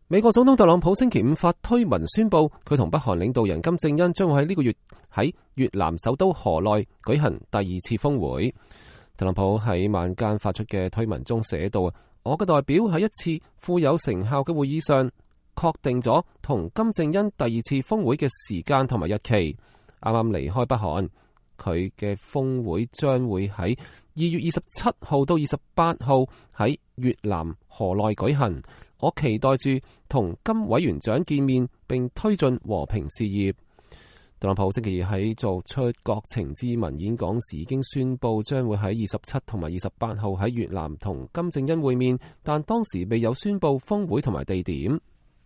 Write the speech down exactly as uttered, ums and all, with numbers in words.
美國總統特朗普星期五發推文宣布，佢同北韓領導人金正恩將會喺呢個月喺越南首都河內舉行第二次峰會。特朗普喺晚間發出嘅推文中寫道：我嘅代表喺一次富有成效嘅會議上確定咗同金正恩第二次峰會嘅時間同埋日期。啱啱離開北韓，佢嘅峰會將會喺二月二十七號到二十八號喺越南河內舉行。我期待住同金委員長見面，並推進和平事業。特朗普星期二喺作出國情咨文演講時已經宣布將會喺二十七同埋二十八號喺越南同金正恩會面，但當時未有宣布峰會同埋地點。